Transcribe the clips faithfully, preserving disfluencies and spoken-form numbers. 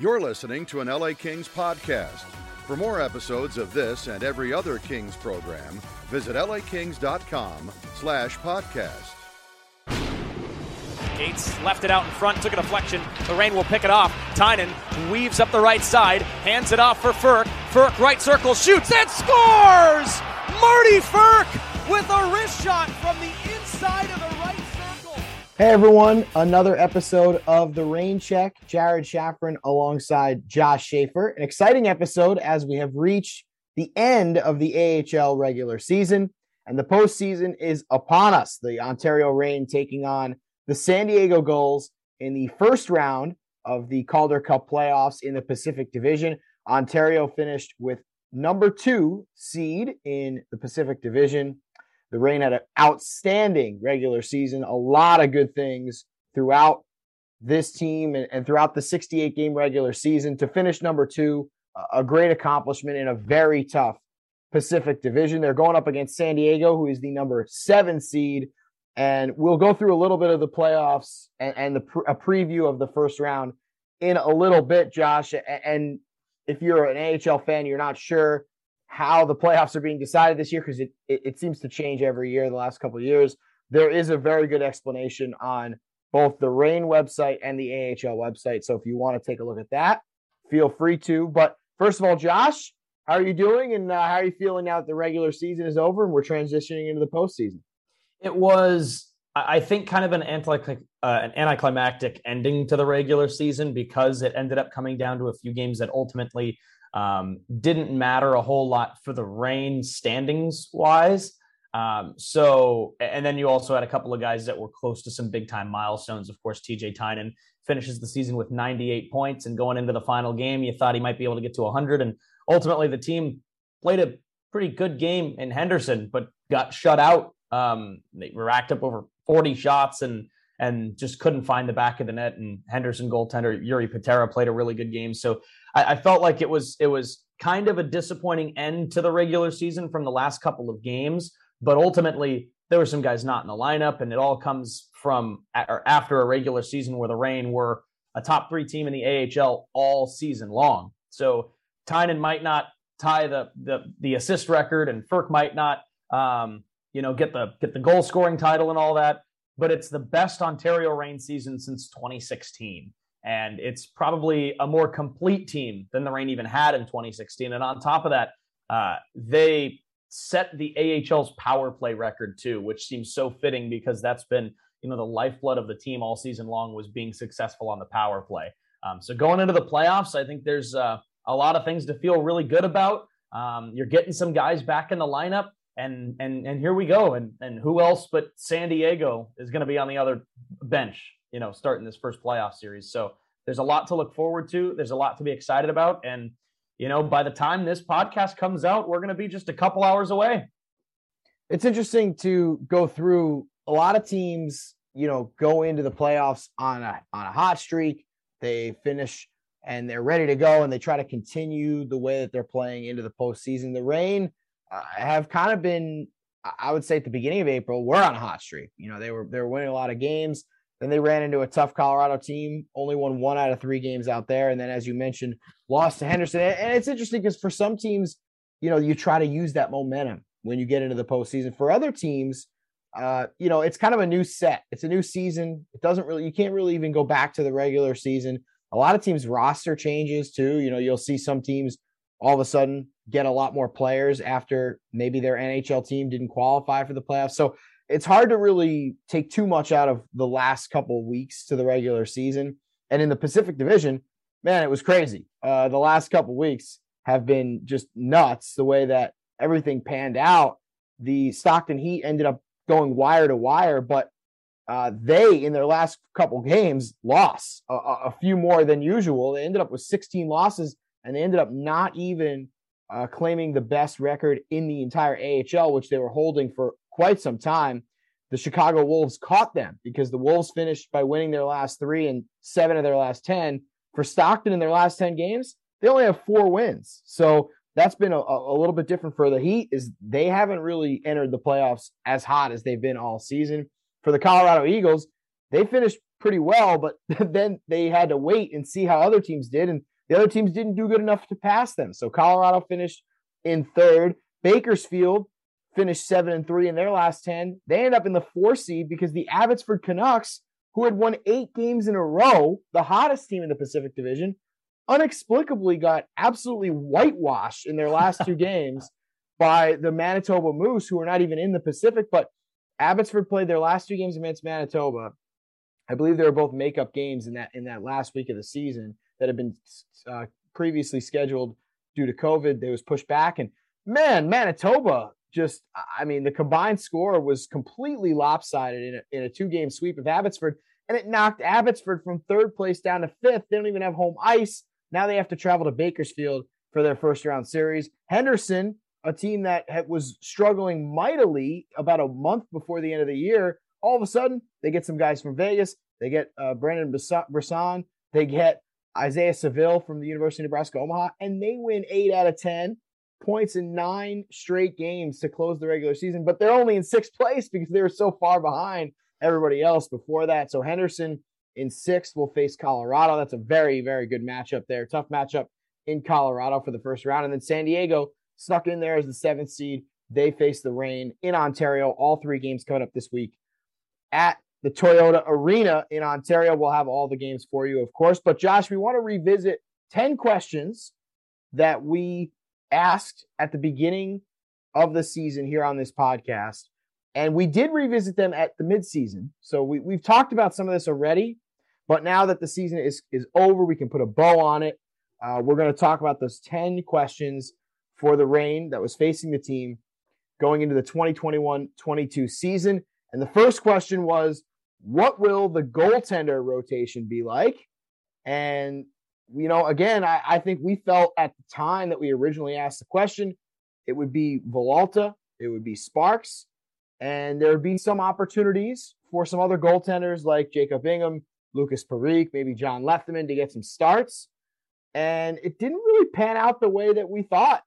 You're listening to an L A Kings podcast. For more episodes of this and every other Kings program, visit lakings.com slash podcast. Gates left it out in front, took a deflection. The Reign will pick it off. Tynan weaves up the right side, hands it off for Furk. Furk right circle, shoots and scores! Marty Furk with a wrist shot from the inside of the right circle. Hey everyone, another episode of The Reign Check. Jared Shafran alongside Josh Schaefer. An exciting episode as we have reached the end of the A H L regular season, and the postseason is upon us. The Ontario Reign taking on the San Diego Gulls in the first round of the Calder Cup playoffs in the Pacific Division. Ontario finished with number two seed in the Pacific Division. The Reign had an outstanding regular season, a lot of good things throughout this team and, and throughout the sixty-eight game regular season. To finish number two, a great accomplishment in a very tough Pacific Division. They're going up against San Diego, who is the number seven seed. And we'll go through a little bit of the playoffs and, and the pre- a preview of the first round in a little bit, Josh. And if you're an A H L fan, you're not sure how the playoffs are being decided this year, because it, it, it seems to change every year the last couple of years. There is a very good explanation on both the Reign website and the A H L website. So if you want to take a look at that, feel free to. But first of all, Josh, how are you doing? And uh, how are you feeling now that the regular season is over and we're transitioning into the postseason? It was, I think, kind of an anti uh, an anticlimactic ending to the regular season, because it ended up coming down to a few games that ultimately um, didn't matter a whole lot for the Reign standings wise. Um, so, and then you also had a couple of guys that were close to some big time milestones. Of course, T J Tynan finishes the season with ninety-eight points, and going into the final game, you thought he might be able to get to one hundred. And ultimately, the team played a pretty good game in Henderson, but got shut out. Um, they racked up over forty shots and and just couldn't find the back of the net. And Henderson goaltender Yuri Patera played a really good game. So I, I felt like it was it was kind of a disappointing end to the regular season from the last couple of games. But ultimately, there were some guys not in the lineup, and it all comes from or after a regular season where the Reign were a top three team in the A H L all season long. So Tynan might not tie the the, the assist record, and Furk might not. Um, you know, get the get the goal scoring title and all that, but it's the best Ontario Reign season since twenty sixteen. And it's probably a more complete team than the Reign even had in twenty sixteen. And on top of that, uh, they set the A H L's power play record too, which seems so fitting, because that's been, you know, the lifeblood of the team all season long, was being successful on the power play. Um, so going into the playoffs, I think there's uh, a lot of things to feel really good about. Um, you're getting some guys back in the lineup. And and and here we go. And and who else but San Diego is going to be on the other bench, you know, starting this first playoff series. So there's a lot to look forward to. There's a lot to be excited about. And, you know, by the time this podcast comes out, we're going to be just a couple hours away. It's interesting to go through. A lot of teams, you know, go into the playoffs on a on a hot streak. They finish and they're ready to go, and they try to continue the way that they're playing into the postseason. The Reign Uh, have kind of been, I would say at the beginning of April, we're on a hot streak. You know, they were they were winning a lot of games. Then they ran into a tough Colorado team, only won one out of three games out there. And then, as you mentioned, lost to Henderson. And it's interesting because for some teams, you know, you try to use that momentum when you get into the postseason. For other teams, uh, you know, it's kind of a new set. It's a new season. It doesn't really, you can't really even go back to the regular season. A lot of teams roster changes too. You know, you'll see some teams all of a sudden get a lot more players after maybe their N H L team didn't qualify for the playoffs. So it's hard to really take too much out of the last couple of weeks to the regular season. And in the Pacific Division, man, it was crazy. Uh, the last couple of weeks have been just nuts, the way that everything panned out. The Stockton Heat ended up going wire to wire, but uh, they, in their last couple games, lost a, a few more than usual. They ended up with sixteen losses, and they ended up not even uh, claiming the best record in the entire A H L, which they were holding for quite some time. The Chicago Wolves caught them because the Wolves finished by winning their last three and seven of their last ten. For Stockton, in their last ten games, they only have four wins. So that's been a, a little bit different for the Heat, is they haven't really entered the playoffs as hot as they've been all season. For the Colorado Eagles, they finished pretty well, but then they had to wait and see how other teams did, and the other teams didn't do good enough to pass them. So Colorado finished in third. Bakersfield finished seven and three in their last ten. They end up in the four seed because the Abbotsford Canucks, who had won eight games in a row, the hottest team in the Pacific Division, inexplicably got absolutely whitewashed in their last two games by the Manitoba Moose, who are not even in the Pacific. But Abbotsford played their last two games against Manitoba. I believe they were both makeup games in that in that last week of the season that had been uh, previously scheduled due to COVID. They was pushed back, and man, Manitoba just, I mean, the combined score was completely lopsided in a, in a two-game sweep of Abbotsford, and it knocked Abbotsford from third place down to fifth. They don't even have home ice. Now they have to travel to Bakersfield for their first-round series. Henderson, a team that had, was struggling mightily about a month before the end of the year, all of a sudden, they get some guys from Vegas. They get uh, Brandon Brisson. They get Isaiah Seville from the University of Nebraska-Omaha, and they win eight out of ten points in nine straight games to close the regular season. But they're only in sixth place because they were so far behind everybody else before that. So Henderson in sixth will face Colorado. That's a very, very good matchup there. Tough matchup in Colorado for the first round. And then San Diego snuck in there as the seventh seed. They face the Reign in Ontario. All three games coming up this week at the Toyota Arena in Ontario. We'll have all the games for you, of course. But Josh, we want to revisit ten questions that we asked at the beginning of the season here on this podcast. And we did revisit them at the midseason. So we, we've talked about some of this already, but now that the season is, is over, we can put a bow on it. Uh, we're going to talk about those ten questions for the Reign that was facing the team going into the twenty twenty-one twenty-two season. And the first question was, what will the goaltender rotation be like? And, you know, again, I, I think we felt at the time that we originally asked the question, it would be Villalta, it would be Sparks, and there would be some opportunities for some other goaltenders like Jacob Ingham, Lucas Parikh, maybe John Lethemon to get some starts. And it didn't really pan out the way that we thought.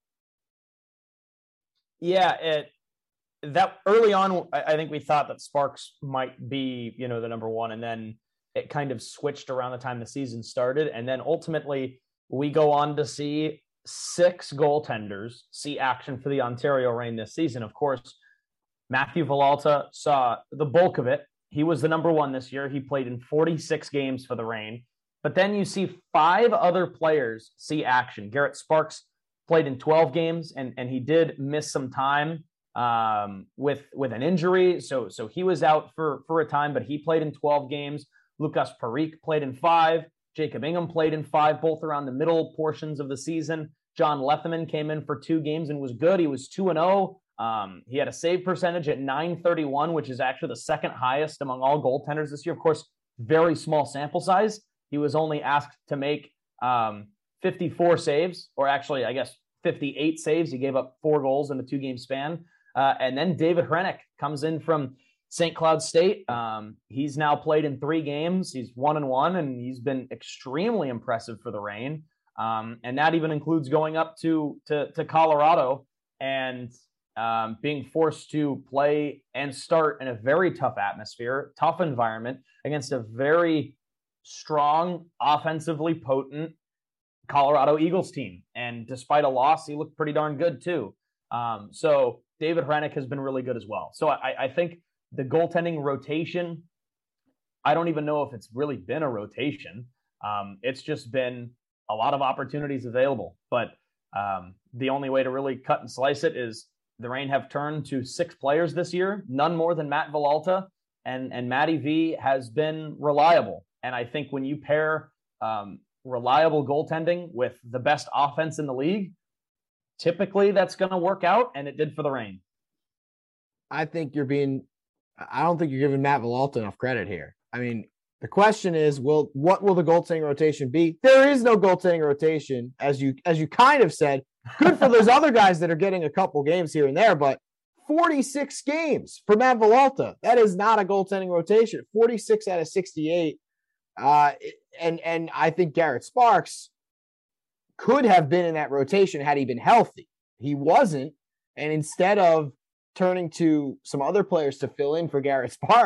Yeah, it that early on, I think we thought that Sparks might be, you know, the number one, and then it kind of switched around the time the season started. And then ultimately we go on to see six goaltenders see action for the Ontario Reign this season. Of course, Matthew Villalta saw the bulk of it. He was the number one this year. He played in forty-six games for the Reign. But then you see five other players see action. Garrett Sparks played in twelve games, and, and he did miss some time um, with with an injury. So so he was out for, for a time, but he played in twelve games. Lucas Parikh played in five. Jacob Ingham played in five, both around the middle portions of the season. John Lethemon came in for two games and was good. He was two and oh. Um, he had a save percentage at nine thirty-one, which is actually the second highest among all goaltenders this year. Of course, very small sample size. He was only asked to make um, fifty-four saves, or actually, I guess, fifty-eight saves. He gave up four goals in a two-game span. Uh, and then David Hrenak comes in from Saint Cloud State. Um, he's now played in three games. He's one and one, and he's been extremely impressive for the Reign. Um, and that even includes going up to to, to Colorado and um, being forced to play and start in a very tough atmosphere, tough environment against a very strong, offensively potent Colorado Eagles team. And despite a loss, he looked pretty darn good too. Um, so David Hrenak has been really good as well. So I, I think the goaltending rotation, I don't even know if it's really been a rotation. Um, it's just been a lot of opportunities available. But um, the only way to really cut and slice it is the Reign have turned to six players this year, none more than Matt Villalta, and, and Matty V has been reliable. And I think when you pair um, reliable goaltending with the best offense in the league, typically that's going to work out, and it did for the Reign. I think you're being – I don't think you're giving Matt Villalta enough credit here. I mean, the question is, will what will the goaltending rotation be? There is no goaltending rotation, as you as you kind of said. Good for those other guys that are getting a couple games here and there, but forty-six games for Matt Villalta. That is not a goaltending rotation. forty-six out of sixty-eight. Uh, and and I think Garrett Sparks could have been in that rotation had he been healthy. He wasn't, and instead of turning to some other players to fill in for Garrett Sparks,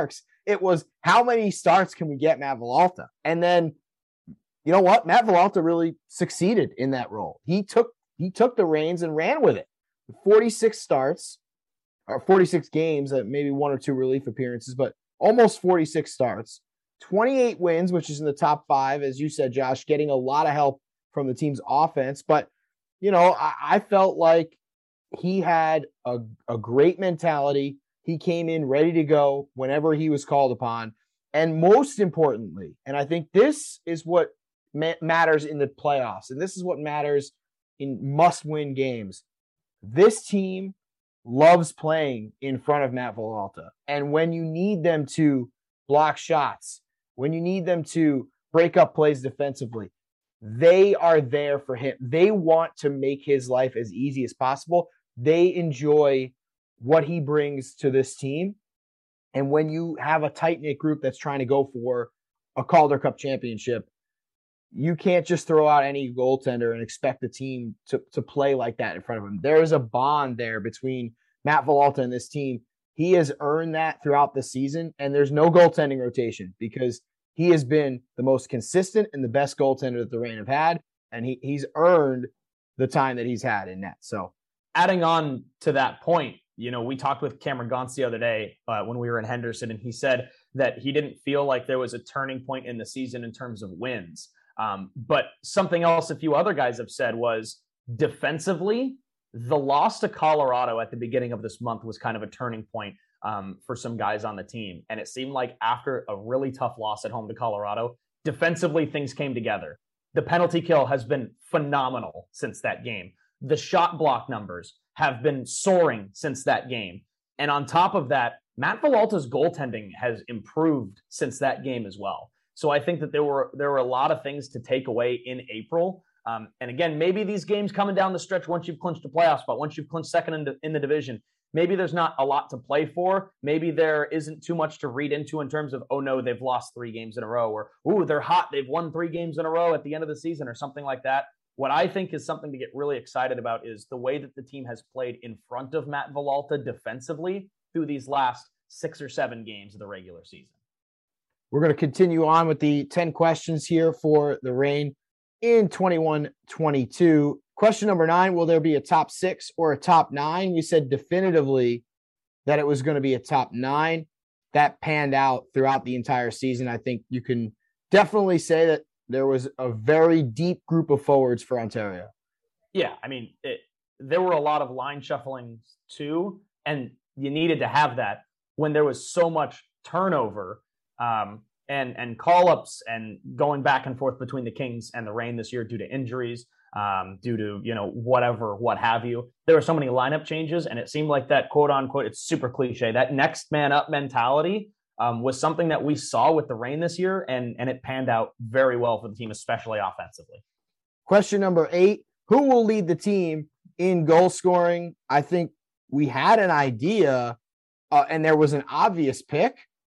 It was how many starts can we get Matt Villalta? And then, you know what? Matt Villalta really succeeded in that role. He took he took the reins and ran with it. forty-six starts, or forty-six games, uh, maybe one or two relief appearances, but almost forty-six starts, twenty-eight wins, which is in the top five, as you said, Josh, getting a lot of help from the team's offense. But, you know, I, I felt like he had a, a great mentality. He came in ready to go whenever he was called upon. And most importantly, and I think this is what ma- matters in the playoffs, and this is what matters in must-win games. This team loves playing in front of Matt Villalta. And when you need them to block shots, when you need them to break up plays defensively, they are there for him. They want to make his life as easy as possible. They enjoy what he brings to this team. And when you have a tight-knit group that's trying to go for a Calder Cup championship, you can't just throw out any goaltender and expect the team to, to play like that in front of him. There is a bond there between Matt Villalta and this team. He has earned that throughout the season, and there's no goaltending rotation because he has been the most consistent and the best goaltender that the Reign have had, and he, he's earned the time that he's had in net. So, adding on to that point, you know, we talked with Cameron Gauntz the other day uh, when we were in Henderson, and he said that he didn't feel like there was a turning point in the season in terms of wins. Um, but something else a few other guys have said was defensively, the loss to Colorado at the beginning of this month was kind of a turning point um, for some guys on the team. And it seemed like after a really tough loss at home to Colorado, defensively, things came together. The penalty kill has been phenomenal since that game. The shot block numbers have been soaring since that game. And on top of that, Matt Villalta's goaltending has improved since that game as well. So I think that there were there were a lot of things to take away in April. Um, and again, maybe these games coming down the stretch once you've clinched a playoff spot, once you've clinched second in the, in the division, maybe there's not a lot to play for. Maybe there isn't too much to read into in terms of, oh no, they've lost three games in a row, or, ooh, they're hot, they've won three games in a row at the end of the season or something like that. What I think is something to get really excited about is the way that the team has played in front of Matt Villalta defensively through these last six or seven games of the regular season. We're going to continue on with the ten questions here for the Reign in twenty-one twenty-two. Question number nine, will there be a top six or a top nine? We said definitively that it was going to be a top nine. That panned out throughout the entire season. I think you can definitely say that there was a very deep group of forwards for Ontario. Yeah, I mean, it, there were a lot of line shuffling too, and you needed to have that when there was so much turnover um, and and call-ups and going back and forth between the Kings and the Reign this year due to injuries, um, due to, you know, whatever, what have you. There were so many lineup changes, and it seemed like that quote-unquote, it's super cliche, that next man up mentality um, was something that we saw with the Reign this year, and, and it panned out very well for the team, especially offensively. Question number eight, who will lead the team in goal scoring? I think we had an idea, uh, and there was an obvious pick,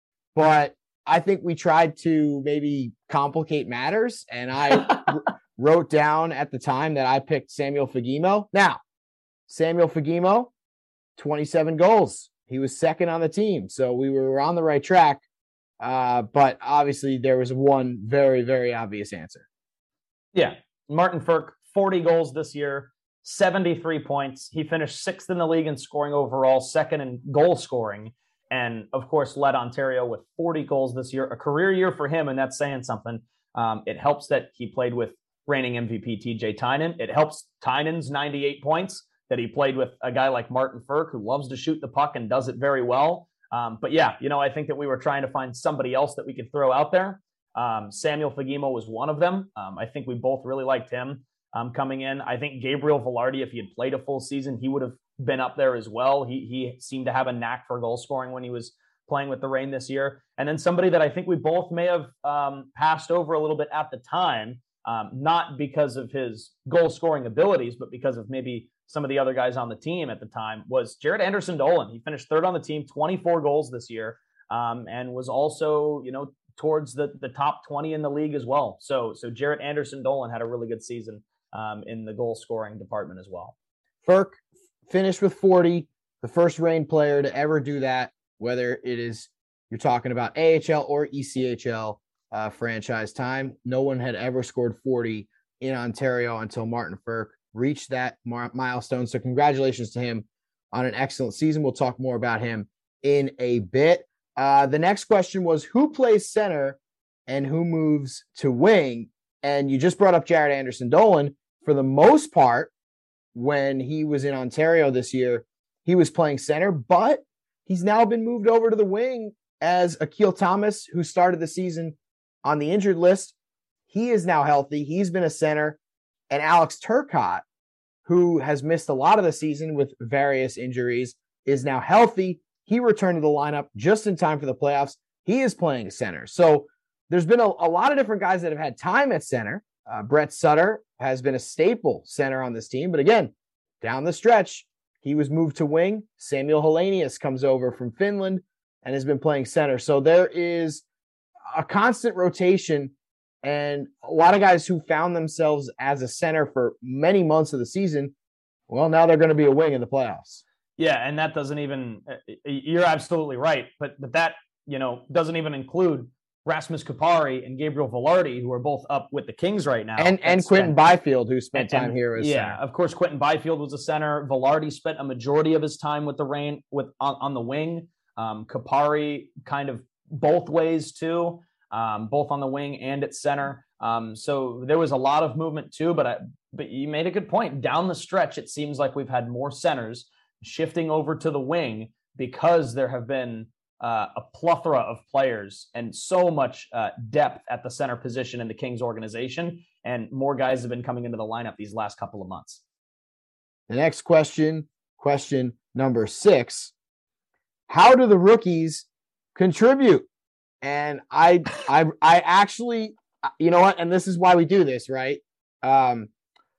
but I think we tried to maybe complicate matters, and I r- wrote down at the time that I picked Samuel Fagemo. Now, Samuel Fagemo, twenty-seven goals. He was second on the team, so we were on the right track, uh, but obviously there was one very, very obvious answer. Yeah, Martin Frk, forty goals this year, seventy-three points. He finished sixth in the league in scoring overall, second in goal scoring, and of course led Ontario with forty goals this year, a career year for him, and that's saying something. Um, it helps that he played with reigning M V P T J Tynan. It helps Tynan's ninety-eight points that he played with a guy like Martin Frk, who loves to shoot the puck and does it very well. Um, but yeah, you know, I think that we were trying to find somebody else that we could throw out there. Um, Samuel Fagemo was one of them. Um, I think we both really liked him um, coming in. I think Gabriel Velarde, if he had played a full season, he would have been up there as well. He he seemed to have a knack for goal scoring when he was playing with the Reign this year. And then somebody that I think we both may have um, passed over a little bit at the time, um, not because of his goal scoring abilities, but because of maybe some of the other guys on the team at the time, was Jaret Anderson-Dolan. He finished third on the team, twenty-four goals this year, um, and was also, you know, towards the, the top twenty in the league as well. So, so Jaret Anderson-Dolan had a really good season um, in the goal scoring department as well. Frk finished with forty, the first Reign player to ever do that, whether it is you're talking about A H L or E C H L uh, franchise time. No one had ever scored forty in Ontario until Martin Frk reached that mar- milestone. So congratulations to him on an excellent season. We'll talk more about him in a bit. Uh, the next question was, who plays center and who moves to wing? And you just brought up Jared Anderson-Dolan. For the most part, when he was in Ontario this year, he was playing center, but he's now been moved over to the wing as Akil Thomas, who started the season on the injured list. He is now healthy. He's been a center. And Alex Turcotte, who has missed a lot of the season with various injuries, is now healthy. He returned to the lineup just in time for the playoffs. He is playing center. So there's been a, a lot of different guys that have had time at center. Uh, Brett Sutter has been a staple center on this team. But again, down the stretch, he was moved to wing. Samuel Helenius comes over from Finland and has been playing center. So there is a constant rotation and a lot of guys who found themselves as a center for many months of the season. Well, now they're going to be a wing in the playoffs. Yeah, and that doesn't even – you're absolutely right. But but that, you know, doesn't even include Rasmus Kupari and Gabriel Velarde, who are both up with the Kings right now. And and Quentin Byfield, who spent and, time here as yeah, center. Of course, Quentin Byfield was a center. Velarde spent a majority of his time with the Reign with on, on the wing. Um, Kupari kind of both ways too, um, both on the wing and at center. Um, so there was a lot of movement too. But I, but you made a good point. Down the stretch, it seems like we've had more centers shifting over to the wing because there have been uh, a plethora of players and so much uh, depth at the center position in the Kings organization. And more guys have been coming into the lineup these last couple of months. The next question, question number six, how do the rookies contribute? And I, I, I actually, you know what? And this is why we do this, right? Um,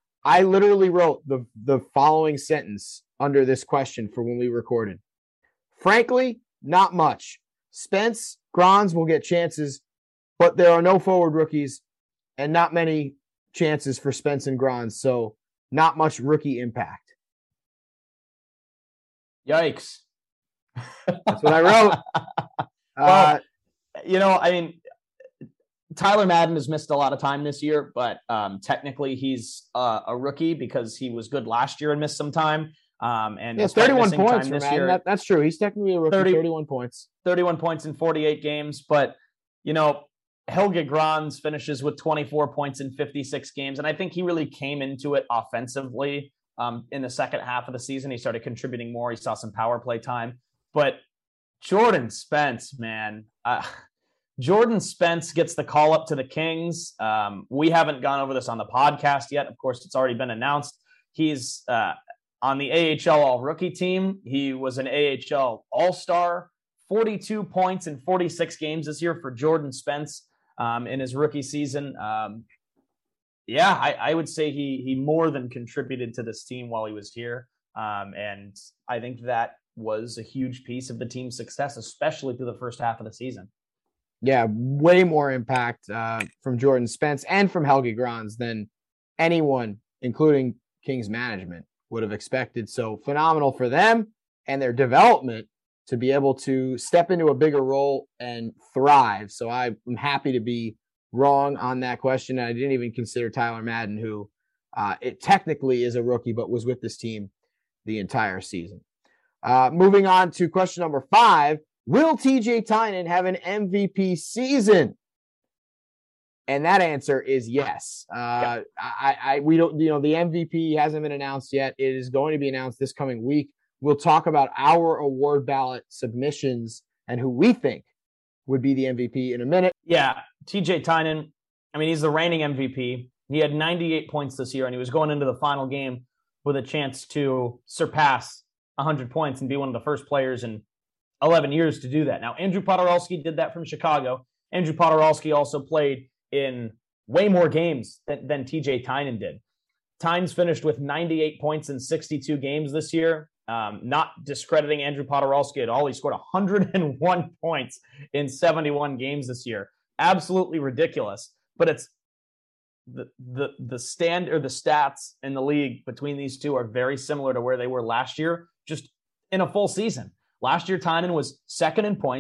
I literally wrote the, the following sentence under this question for when we recorded. Frankly, not much. Spence, Grans will get chances, but there are no forward rookies and not many chances for Spence and Grans, so not much rookie impact. Yikes. That's what I wrote. well, uh, you know, I mean, Tyler Madden has missed a lot of time this year, but um, technically he's uh, a rookie because he was good last year and missed some time. Um, and yeah, thirty-one points for this year, that, that's true. He's technically a rookie, thirty, thirty-one points. thirty-one points in forty-eight games. But, you know, Helge Grans finishes with twenty-four points in fifty-six games. And I think he really came into it offensively um, in the second half of the season. He started contributing more. He saw some power play time. But Jordan Spence, man, uh, Jordan Spence gets the call up to the Kings. Um, we haven't gone over this on the podcast yet. Of course, it's already been announced. He's uh, on the A H L All-Rookie team. He was an A H L All-Star, forty-two points in forty-six games this year for Jordan Spence um, in his rookie season. Um, yeah, I, I would say he he more than contributed to this team while he was here. Um, and I think that was a huge piece of the team's success, especially through the first half of the season. Yeah, way more impact uh, from Jordan Spence and from Helge Grans than anyone, including Kings management, would have expected. So phenomenal for them and their development to be able to step into a bigger role and thrive. So I'm happy to be wrong on that question. I didn't even consider Tyler Madden, who uh, it technically is a rookie, but was with this team the entire season. Uh, moving on to question number five. Will T J Tynan have an M V P season? And that answer is yes. Uh, yeah. I, I, we don't, you know, the M V P hasn't been announced yet. It is going to be announced this coming week. We'll talk about our award ballot submissions and who we think would be the M V P in a minute. Yeah, T J Tynan, I mean, he's the reigning M V P. He had ninety-eight points this year, and he was going into the final game with a chance to surpass one hundred points and be one of the first players in eleven years to do that. Now, Andrew Podorowski did that from Chicago. Andrew Podorowski also played in way more games than, than T J Tynan did. Tynes finished with ninety-eight points in sixty-two games this year. Um, not discrediting Andrew Podorowski at all. He scored one hundred one points in seventy-one games this year. Absolutely ridiculous. But it's the the the stand or the stats in the league between these two are very similar to where they were last year, just in a full season. Last year, Tynan was second in points,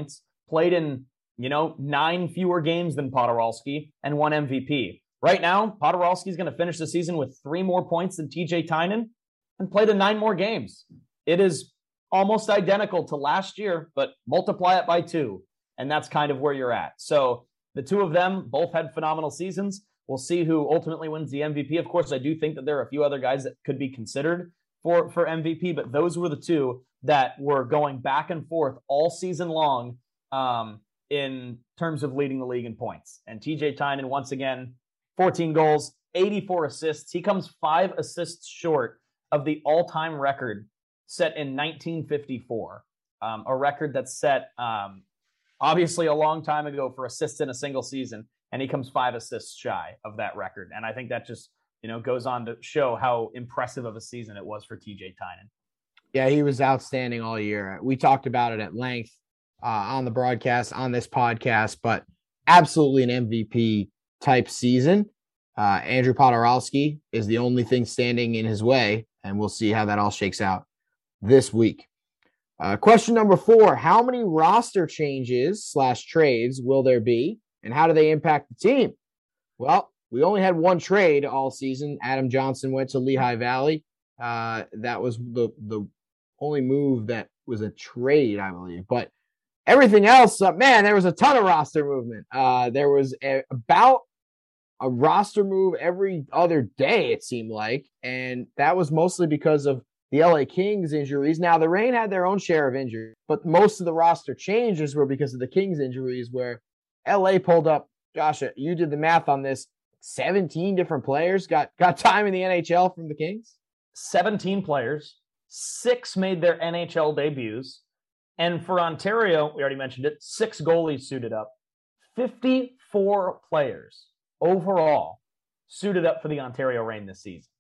played in, you know, nine fewer games than Podorowski and won M V P. Right now, Podorowski is going to finish the season with three more points than T J Tynan and played in nine more games. It is almost identical to last year, but multiply it by two, and that's kind of where you're at. So the two of them both had phenomenal seasons. We'll see who ultimately wins the M V P. Of course, I do think that there are a few other guys that could be considered for, for M V P, but those were the two that were going back and forth all season long um, in terms of leading the league in points. And T J Tynan, once again, fourteen goals, eighty-four assists. He comes five assists short of the all-time record set in nineteen fifty-four, um, a record that's set um, obviously a long time ago for assists in a single season, and he comes five assists shy of that record. And I think that just, you know, goes on to show how impressive of a season it was for T J Tynan. Yeah, he was outstanding all year. We talked about it at length uh, on the broadcast, on this podcast, but absolutely an M V P type season. Uh, Andrew Podorowski is the only thing standing in his way, and we'll see how that all shakes out this week. Uh, question number four, how many roster changes slash trades will there be, and how do they impact the team? Well, we only had one trade all season. Adam Johnson went to Lehigh Valley. Uh, that was the, the only move that was a trade, I believe. But everything else, uh, man, there was a ton of roster movement. Uh, there was a, about a roster move every other day, it seemed like. And that was mostly because of the L A Kings injuries. Now, the Reign had their own share of injuries, but most of the roster changes were because of the Kings injuries, where L A pulled up, Josh, you did the math on this, seventeen different players got, got time in the N H L from the Kings? seventeen players, six made their N H L debuts. And for Ontario, we already mentioned it, six goalies suited up. fifty-four players overall suited up for the Ontario Reign this season.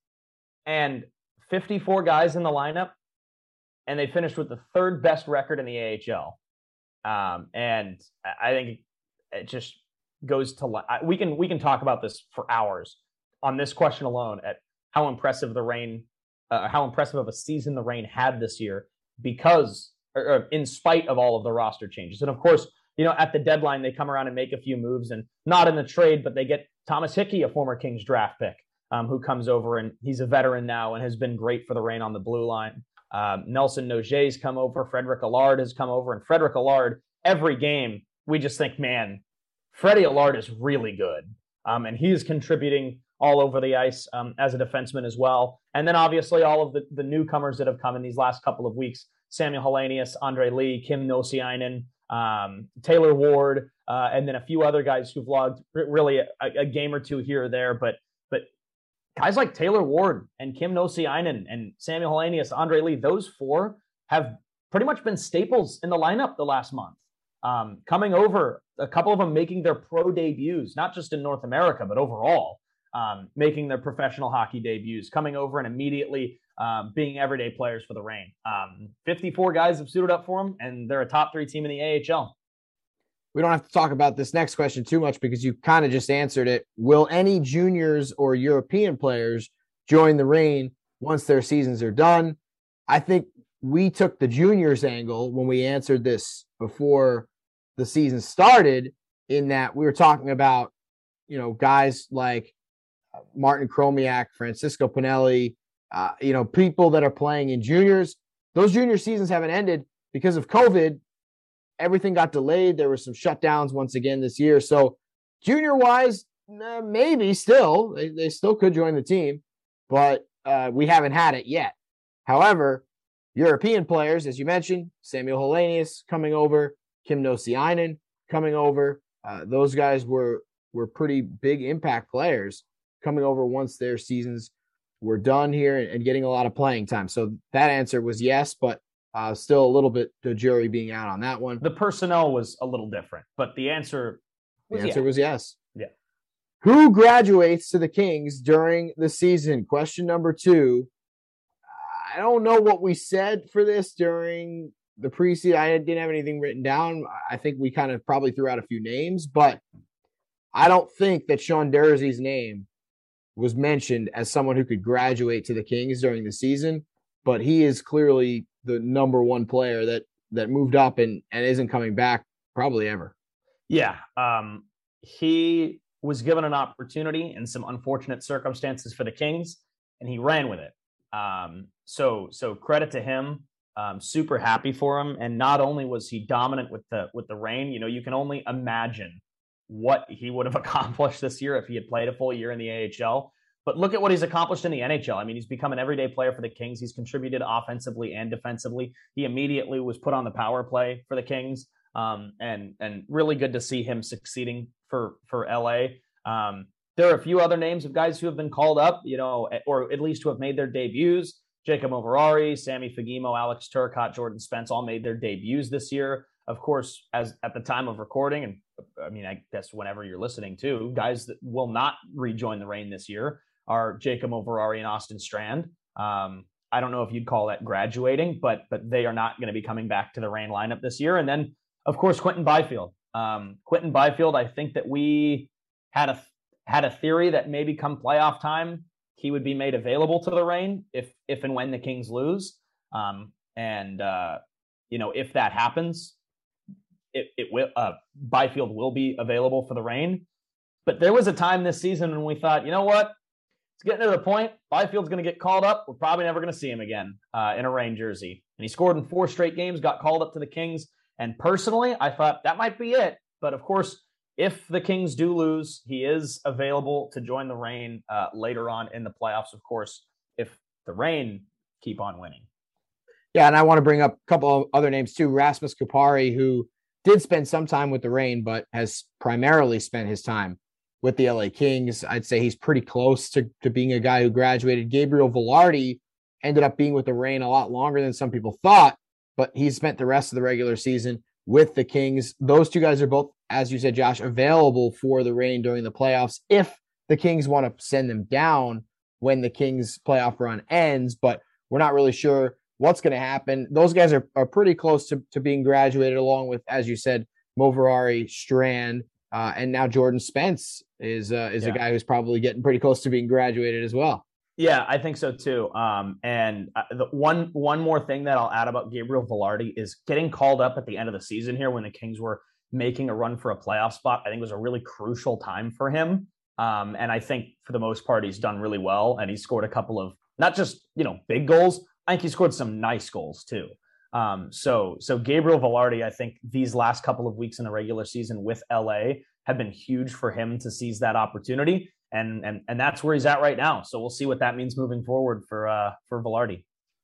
And fifty-four guys in the lineup, and they finished with the third best record in the A H L. Um, and I think it just goes to we can we can talk about this for hours on this question alone at how impressive the Reign, uh, how impressive of a season the Reign had this year, because or, or in spite of all of the roster changes. And of course, you know, at the deadline they come around and make a few moves, and not in the trade, but they get Thomas Hickey, a former Kings draft pick, Um, who comes over, and he's a veteran now and has been great for the Reign on the blue line. Um, Nelson Noget's come over. Frederick Allard has come over. And Frederick Allard, every game, we just think, man, Freddie Allard is really good. Um, and he is contributing all over the ice um, as a defenseman as well. And then obviously all of the, the newcomers that have come in these last couple of weeks, Samuel Hellenius, Andre Lee, Kim Nosiainen, um, Taylor Ward, uh, and then a few other guys who've logged really a, a game or two here or there. But but guys like Taylor Ward and Kim Nosiainen and Samuel Hellenius, Andre Lee, those four have pretty much been staples in the lineup the last month. Um, coming over, a couple of them making their pro debuts, not just in North America, but overall, um, making their professional hockey debuts, coming over and immediately um, being everyday players for the Reign. Um, fifty-four guys have suited up for them, and they're a top three team in the A H L. We don't have to talk about this next question too much because you kind of just answered it. Will any juniors or European players join the Reign once their seasons are done? I think we took the juniors angle when we answered this before the season started, in that we were talking about, you know, guys like Martin Chromiak, Francisco Pinelli, uh, you know, people that are playing in juniors. Those junior seasons haven't ended because of COVID. Everything got delayed. There were some shutdowns once again this year. So junior wise, uh, maybe still, they, they still could join the team, but uh, we haven't had it yet. However, European players, as you mentioned, Samuel Hellenius coming over, Kim Nosiainen coming over. Uh, those guys were, were pretty big impact players coming over once their seasons were done here and, and getting a lot of playing time. So that answer was yes, but Uh, still a little bit the jury being out on that one. The personnel was a little different, but the answer was the answer yeah. was yes. Yeah. Who graduates to the Kings during the season? Question number two. I don't know what we said for this during the preseason. I didn't have anything written down. I think we kind of probably threw out a few names, but I don't think that Sean Durzee's name was mentioned as someone who could graduate to the Kings during the season, but he is clearly the number one player that that moved up and, and isn't coming back probably ever. Yeah. Um, he was given an opportunity in some unfortunate circumstances for the Kings, and he ran with it. Um, so, so credit to him. Um, super happy for him. And not only was he dominant with the with the Reign, you know, you can only imagine what he would have accomplished this year if he had played a full year in the A H L. But look at what he's accomplished in the N H L. I mean, he's become an everyday player for the Kings. He's contributed offensively and defensively. He immediately was put on the power play for the Kings, um, and and really good to see him succeeding for for L A. Um, there are a few other names of guys who have been called up, you know, or at least who have made their debuts. Jacob Moverari, Sammy Fagemo, Alex Turcotte, Jordan Spence all made their debuts this year. Of course, as at the time of recording, and I mean, I guess whenever you're listening to, guys that will not rejoin the Reign this year are Jacob Moverari and Austin Strand. Um, I don't know if you'd call that graduating, but but they are not going to be coming back to the Reign lineup this year. And then, of course, Quinton Byfield. Um, Quinton Byfield, I think that we had a had a theory that maybe come playoff time, he would be made available to the Reign if if and when the Kings lose. Um, and, uh, you know, if that happens, it, it will uh, Byfield will be available for the Reign. But there was a time this season when we thought, you know what? It's getting to the point. Byfield's going to get called up. We're probably never going to see him again uh, in a Reign jersey. And he scored in four straight games, got called up to the Kings. And personally, I thought that might be it. But of course, if the Kings do lose, he is available to join the Reign uh, later on in the playoffs, of course, if the Reign keep on winning. Yeah, and I want to bring up a couple of other names too. Rasmus Kupari, who did spend some time with the Reign, but has primarily spent his time with the L A Kings. I'd say he's pretty close to, to being a guy who graduated. Gabriel Velarde ended up being with the Reign a lot longer than some people thought, but he spent the rest of the regular season with the Kings. Those two guys are both, as you said, Josh, available for the Reign during the playoffs if the Kings want to send them down when the Kings playoff run ends, but we're not really sure what's going to happen. Those guys are, are pretty close to, to being graduated, along with, as you said, Moverari, Strand, uh, and now Jordan Spence is uh, is yeah. a guy who's probably getting pretty close to being graduated as well. Yeah, I think so too. Um, and uh, the one one more thing that I'll add about Gabriel Velarde is getting called up at the end of the season here when the Kings were making a run for a playoff spot. I think was a really crucial time for him. Um, and I think for the most part, he's done really well. And he scored a couple of not just, you know, big goals. I think he scored some nice goals too. Um, so, so Gabriel Velarde, I think these last couple of weeks in the regular season with L A have been huge for him to seize that opportunity. And, and, and that's where he's at right now. So we'll see what that means moving forward for, uh, for Velarde.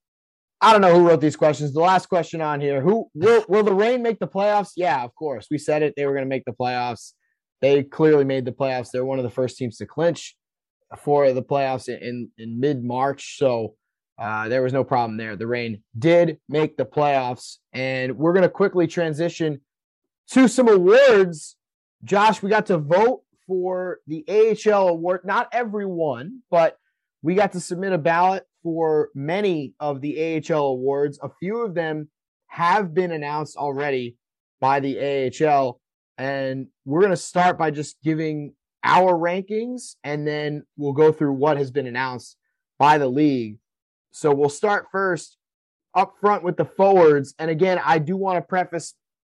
I don't know who wrote these questions. The last question on here, who will, will the Reign make the playoffs? Yeah, of course. We said it. They were going to make the playoffs. They clearly made the playoffs. They're one of the first teams to clinch for the playoffs in, in, in mid-March. So uh, there was no problem there. The Reign did make the playoffs. And we're going to quickly transition to some awards. Josh, we got to vote for the A H L award. Not everyone, but we got to submit a ballot for many of the A H L awards. A few of them have been announced already by the A H L. And we're going to start by just giving our rankings, and then we'll go through what has been announced by the league. So we'll start first up front with the forwards. And again, I do want to preface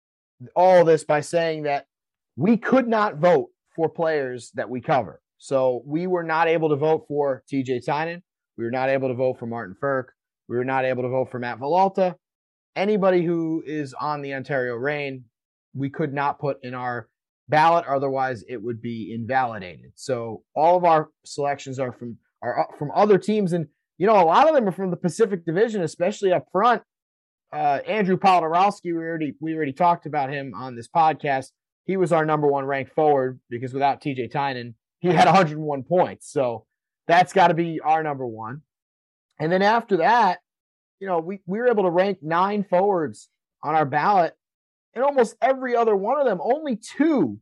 all this by saying that we could not vote for players that we cover. So we were not able to vote for T J Tynan. We were not able to vote for Martin Frk. We were not able to vote for Matt Villalta. Anybody who is on the Ontario Reign, we could not put in our ballot. Otherwise, it would be invalidated. So all of our selections are from are from other teams. And, you know, a lot of them are from the Pacific Division, especially up front. Uh, Andrew Polarowski, we already, we already talked about him on this podcast. He was our number one ranked forward because without T J Tynan, he had one hundred one points. So that's got to be our number one. And then after that, you know, we, we were able to rank nine forwards on our ballot. And almost every other one of them, only two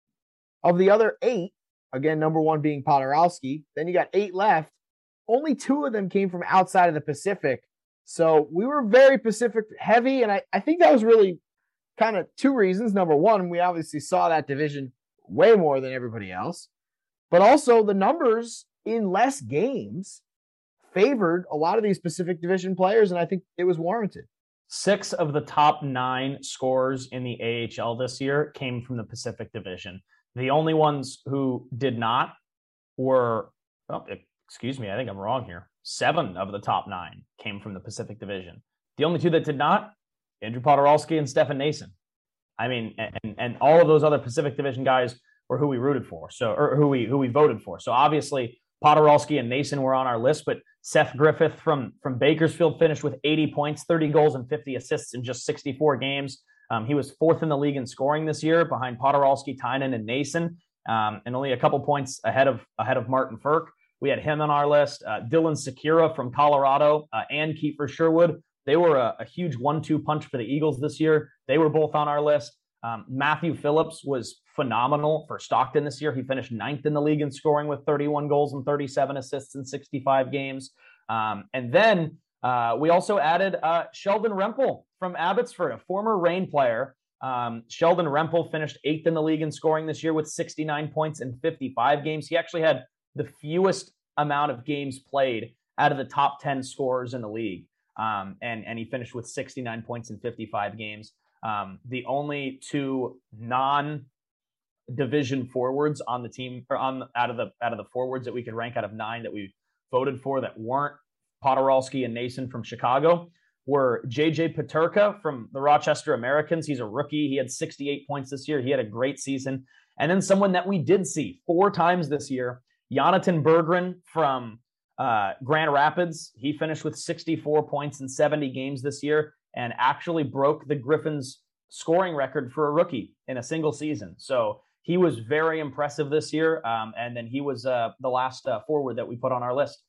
of the other eight, again, number one being Polarowski, then you got eight left. Only two of them came from outside of the Pacific. So we were very Pacific heavy. And I, I think that was really kind of two reasons. Number one, we obviously saw that division way more than everybody else. But also the numbers in less games favored a lot of these Pacific Division players, and I think it was warranted. Six of the top nine scorers in the A H L this year came from the Pacific Division. The only ones who did not were, oh, excuse me, I think I'm wrong here. Seven of the top nine came from the Pacific Division. The only two that did not, Andrew Podorowski and Stefan Nason. I mean, and, and all of those other Pacific Division guys were who we rooted for, so or who we who we voted for. So obviously, Podorowski and Nason were on our list, but Seth Griffith from, from Bakersfield finished with eighty points, thirty goals, and fifty assists in just sixty-four games. Um, he was fourth in the league in scoring this year behind Podorowski, Tynan, and Nason, um, and only a couple points ahead of ahead of Martin Ferk. We had him on our list. Uh, Dylan Sekura from Colorado uh, and Kiefer Sherwood. They were a, a huge one two punch for the Eagles this year. They were both on our list. Um, Matthew Phillips was phenomenal for Stockton this year. He finished ninth in the league in scoring with thirty-one goals and thirty-seven assists in sixty-five games. Um, and then uh, we also added uh, Sheldon Rempel from Abbotsford, a former Reign player. Um, Sheldon Rempel finished eighth in the league in scoring this year with sixty-nine points in fifty-five games. He actually had the fewest amount of games played out of the top ten scorers in the league. Um, and, and he finished with sixty-nine points in fifty-five games. Um, the only two non-division forwards on the team, or on out of the out of the forwards that we could rank out of nine that we voted for that weren't Podorowski and Nason from Chicago, were J J Peterka from the Rochester Americans. He's a rookie. He had sixty-eight points this year. He had a great season. And then someone that we did see four times this year, Jonathan Berggren from uh, Grand Rapids. He finished with sixty-four points in seventy games this year, and actually broke the Griffins scoring record for a rookie in a single season. So he was very impressive this year. Um, and then he was uh, the last uh, forward that we put on our list.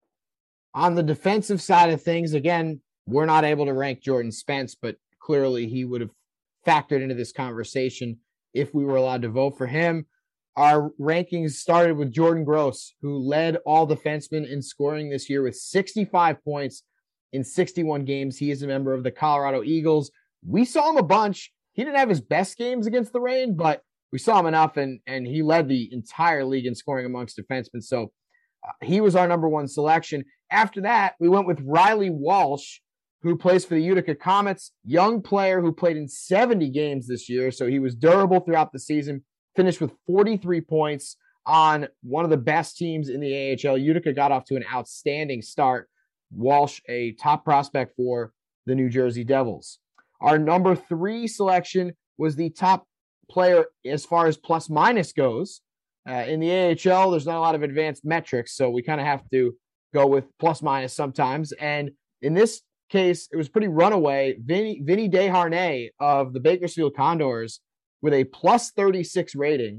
On the defensive side of things, again, we're not able to rank Jordan Spence, but clearly he would have factored into this conversation if we were allowed to vote for him. Our rankings started with Jordan Gross, who led all defensemen in scoring this year with sixty-five points in sixty-one games. He is a member of the Colorado Eagles. We saw him a bunch. He didn't have his best games against the Reign, but we saw him enough, and, and he led the entire league in scoring amongst defensemen. So uh, he was our number one selection. After that, we went with Riley Walsh, who plays for the Utica Comets, young player who played in seventy games this year. So he was durable throughout the season, finished with forty-three points on one of the best teams in the A H L. Utica got off to an outstanding start. Walsh, a top prospect for the New Jersey Devils. Our number three selection was the top player as far as plus minus goes. Uh, in the A H L, there's not a lot of advanced metrics, so we kind of have to go with plus minus sometimes. And in this case, it was pretty runaway. Vinny, Vinny Desharnais of the Bakersfield Condors with a plus thirty-six rating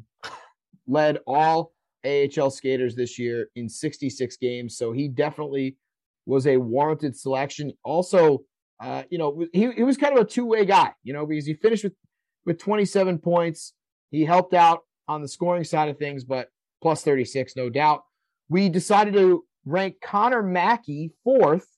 led all A H L skaters this year in sixty-six games. So he definitely was a warranted selection. Also, uh, you know, he, he was kind of a two-way guy, you know, because he finished with, with twenty-seven points. He helped out on the scoring side of things, but plus thirty-six, no doubt. We decided to rank Connor Mackey fourth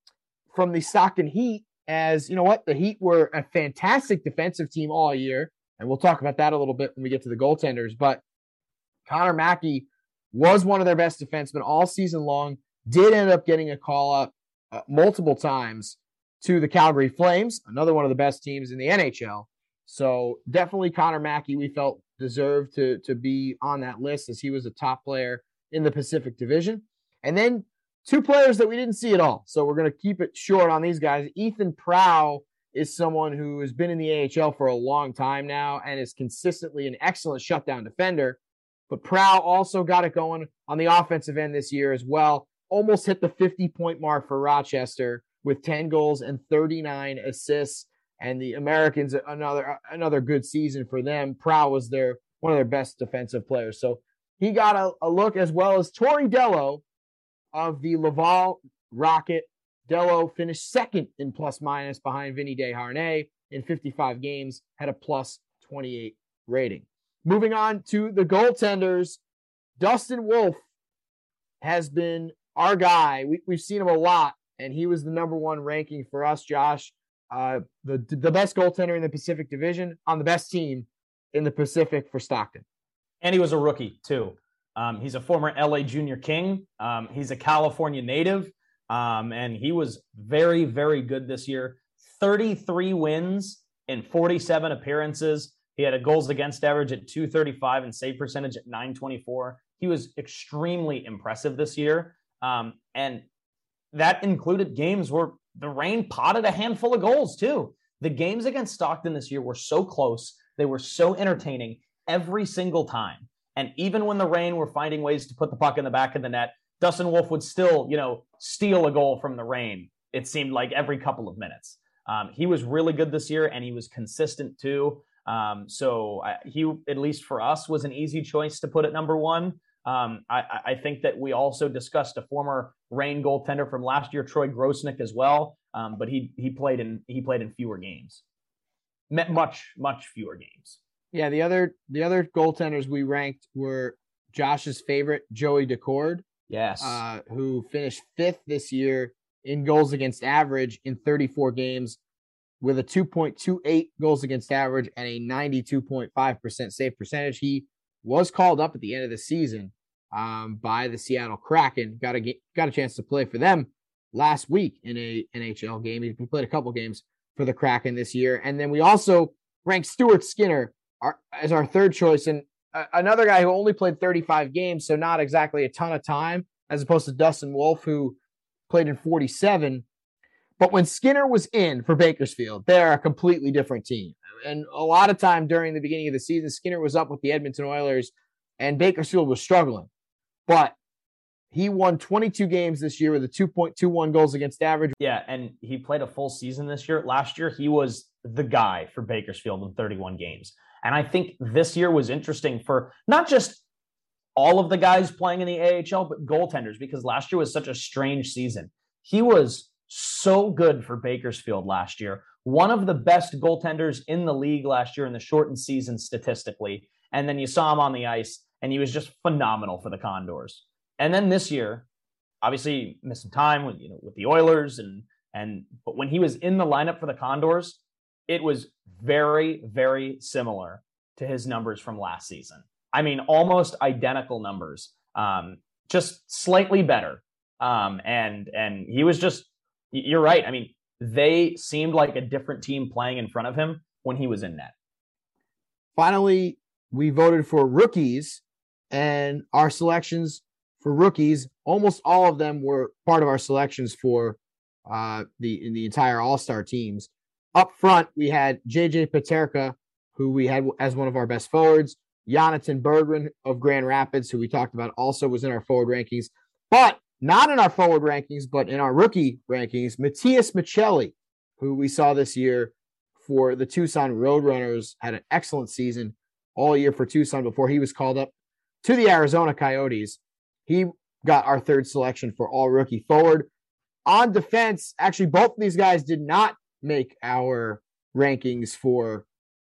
from the Stockton Heat, as, you know what, the Heat were a fantastic defensive team all year, and we'll talk about that a little bit when we get to the goaltenders, but Connor Mackey was one of their best defensemen all season long, did end up getting a call up uh, multiple times to the Calgary Flames, another one of the best teams in the N H L. So definitely Connor Mackey, we felt, deserved to, to be on that list, as he was a top player in the Pacific Division. And then two players that we didn't see at all. So we're going to keep it short on these guys. Ethan Prow is someone who has been in the A H L for a long time now and is consistently an excellent shutdown defender. But Prow also got it going on the offensive end this year as well. Almost hit the fifty-point mark for Rochester with ten goals and thirty-nine assists. And the Americans, another another good season for them. Prow was their one of their best defensive players. So he got a, a look, as well as Tori Dello of the Laval Rocket. Dello finished second in plus minus behind Vinny Desharnais in fifty-five games, had a plus twenty-eight rating. Moving on to the goaltenders, Dustin Wolf has been our guy. We, we've seen him a lot, and he was the number one ranking for us, Josh. Uh, the the best goaltender in the Pacific Division on the best team in the Pacific for Stockton. And he was a rookie, too. Um, he's a former L A Junior King. Um, he's a California native, um, and he was very, very good this year. thirty-three wins in forty-seven appearances. He had a goals against average at two thirty-five and save percentage at nine twenty-four. He was extremely impressive this year. Um, and that included games where the Reign potted a handful of goals too. The games against Stockton this year were so close. They were so entertaining every single time. And even when the Reign were finding ways to put the puck in the back of the net, Dustin Wolf would still, you know, steal a goal from the Reign. It seemed like every couple of minutes. Um, he was really good this year, and he was consistent too. Um, so I, he, at least for us, was an easy choice to put at number one. Um, I, I think that we also discussed a former Reign goaltender from last year, Troy Grosnick, as well. Um, but he he played in he played in fewer games, Met much much fewer games. Yeah, the other the other goaltenders we ranked were Josh's favorite, Joey Decord. Yes, uh, who finished fifth this year in goals against average in thirty-four games, with a two point two eight goals against average and a ninety-two point five percent save percentage. He was called up at the end of the season um, by the Seattle Kraken. Got a get, got a chance to play for them last week in a N H L game. He played a couple games for the Kraken this year. And then we also ranked Stuart Skinner our, as our third choice. And uh, another guy who only played thirty-five games, so not exactly a ton of time, as opposed to Dustin Wolf, who played in forty-seven. But when Skinner was in for Bakersfield, they're a completely different team. And a lot of time during the beginning of the season, Skinner was up with the Edmonton Oilers, and Bakersfield was struggling. But he won twenty-two games this year with a two point two one goals against average. Yeah, and he played a full season this year. Last year, he was the guy for Bakersfield in thirty-one games. And I think this year was interesting for not just all of the guys playing in the A H L, but goaltenders, because last year was such a strange season. He was so good for Bakersfield last year. One of the best goaltenders in the league last year in the shortened season statistically. And then you saw him on the ice, and he was just phenomenal for the Condors. And then this year, obviously missed some time with, you know, with the Oilers, and and but when he was in the lineup for the Condors, it was very, very similar to his numbers from last season. I mean, almost identical numbers, um, just slightly better. Um, and and he was just, you're right. I mean, they seemed like a different team playing in front of him when he was in net. Finally, we voted for rookies, and our selections for rookies, almost all of them were part of our selections for uh, the in the entire All-Star teams. Up front, we had J J Peterka, who we had as one of our best forwards. Jonathan Berggren of Grand Rapids, who we talked about, also was in our forward rankings. But not in our forward rankings, but in our rookie rankings, Matthias Michelli, who we saw this year for the Tucson Roadrunners, had an excellent season all year for Tucson before he was called up to the Arizona Coyotes. He got our third selection for all rookie forward. On defense, actually, both of these guys did not make our rankings for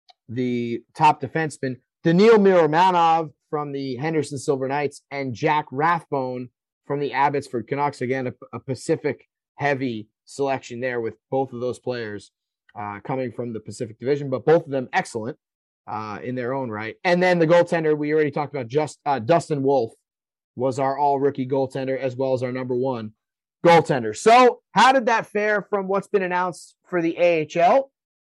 the top defensemen. Daniil Miromanov from the Henderson Silver Knights and Jack Rathbone from the Abbotsford Canucks. Again, a, a Pacific-heavy selection there with both of those players uh, coming from the Pacific Division, but both of them excellent uh, in their own right. And then the goaltender, we already talked about, just uh, Dustin Wolf was our all-rookie goaltender as well as our number one goaltender. So how did that fare from what's been announced for the A H L?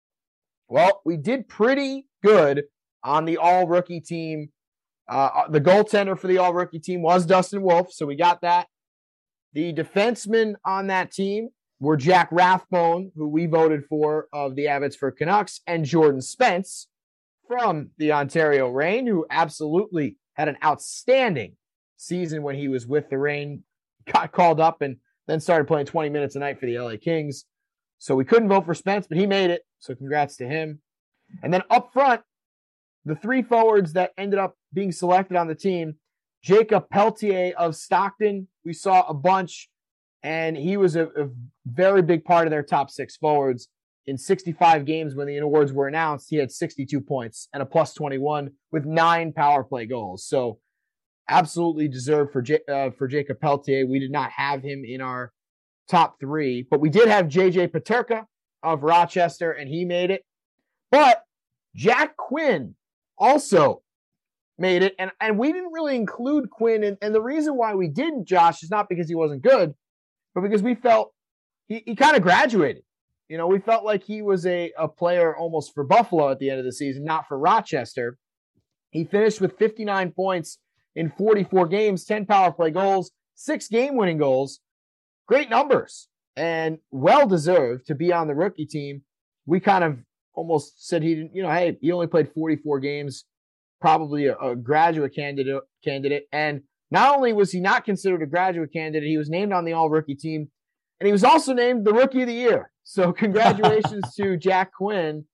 Well, we did pretty good on the all-rookie team. Uh, the goaltender for the all-rookie team was Dustin Wolf, so we got that. The defensemen on that team were Jack Rathbone, who we voted for, of the Abbotsford Canucks, and Jordan Spence from the Ontario Reign, who absolutely had an outstanding season when he was with the Reign, got called up, and then started playing twenty minutes a night for the L A Kings. So we couldn't vote for Spence, but he made it, so congrats to him. And then up front, the three forwards that ended up being selected on the team, Jacob Peltier of Stockton, we saw a bunch, and he was a, a very big part of their top six forwards. In sixty-five games when the awards were announced, he had sixty-two points and a plus twenty-one with nine power play goals. So absolutely deserved for J- uh, for Jacob Peltier. We did not have him in our top three, but we did have J J Peterka of Rochester, and he made it. But Jack Quinn also made it, and, and we didn't really include Quinn, and, and the reason why we didn't, Josh, is not because he wasn't good, but because we felt he, he kind of graduated You know, we felt like he was a, a player almost for Buffalo at the end of the season, not for Rochester. He finished with fifty-nine points in forty-four games, ten power play goals, six game-winning goals. Great numbers and well-deserved to be on the rookie team. We kind of almost said he didn't, you know, hey, he only played forty-four games, probably a, a graduate candidate, candidate. And not only was he not considered a graduate candidate, he was named on the all-rookie team, and he was also named the Rookie of the Year. So congratulations to Jack Quinn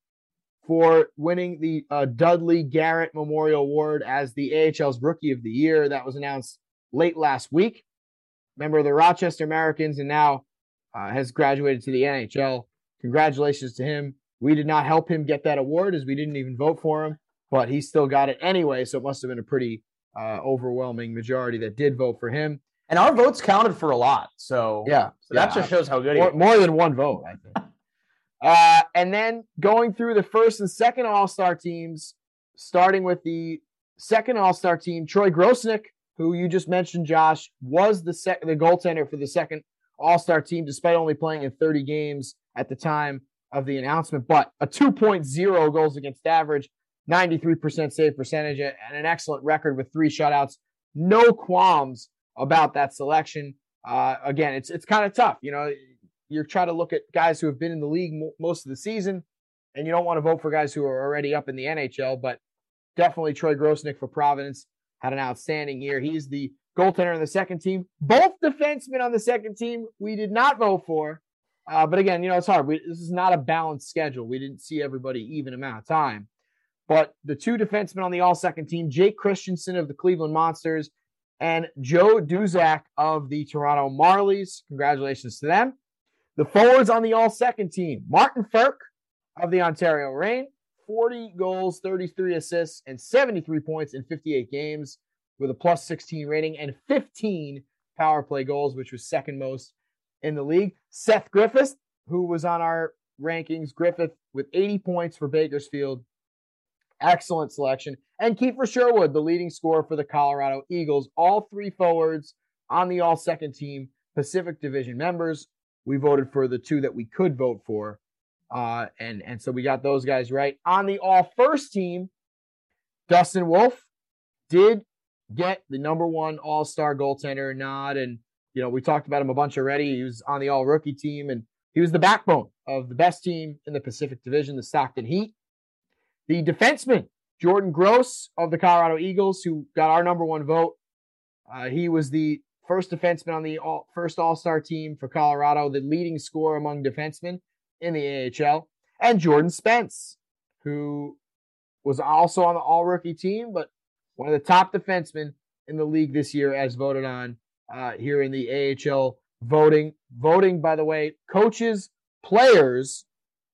for winning the uh, Dudley Garrett Memorial Award as the A H L's Rookie of the Year. That was announced late last week. Member of the Rochester Americans, and now uh, has graduated to the N H L. Congratulations to him. We did not help him get that award as we didn't even vote for him, but he still got it anyway, so it must have been a pretty uh, overwhelming majority that did vote for him. And our votes counted for a lot. So, yeah, so that yeah, just shows how good more, he is. More than one vote, I think. uh, and then going through the first and second All-Star teams, starting with the second All-Star team, Troy Grosenick, who you just mentioned, Josh, was the sec- the goaltender for the second All-Star team, despite only playing in thirty games at the time of the announcement. But a two point oh goals against average, ninety-three percent save percentage, and an excellent record with three shutouts. No qualms about that selection. Uh, again, it's it's kind of tough. You know, you're trying to look at guys who have been in the league mo- most of the season, and you don't want to vote for guys who are already up in the N H L, but definitely Troy Grosenick for Providence had an outstanding year. He's the goaltender on the second team. Both defensemen on the second team we did not vote for. Uh, but again, you know, it's hard. We, this is not a balanced schedule. We didn't see everybody even amount of time. But the two defensemen on the all-second team, Jake Christensen of the Cleveland Monsters and Joe Duzak of the Toronto Marlies. Congratulations to them. The forwards on the all-second team, Martin Ferk of the Ontario Reign, forty goals, thirty-three assists, and seventy-three points in fifty-eight games with a plus sixteen rating and fifteen power play goals, which was second most in the league. Seth Griffith, who was on our rankings, Griffith with eighty points for Bakersfield. Excellent selection. And Kiefer Sherwood, the leading scorer for the Colorado Eagles. All three forwards on the all-second team, Pacific Division members. We voted for the two that we could vote for. Uh, and, and so we got those guys right. On the all-first team, Dustin Wolf did get the number one all-star goaltender nod. And, you know, we talked about him a bunch already. He was on the all-rookie team, and he was the backbone of the best team in the Pacific Division, the Stockton Heat. The defenseman, Jordan Gross of the Colorado Eagles, who got our number one vote. Uh, he was the first defenseman on the all, first all-star team for Colorado, the leading scorer among defensemen in the A H L. And Jordan Spence, who was also on the all-rookie team, but one of the top defensemen in the league this year as voted on uh, here in the A H L voting. Voting, by the way, coaches, players,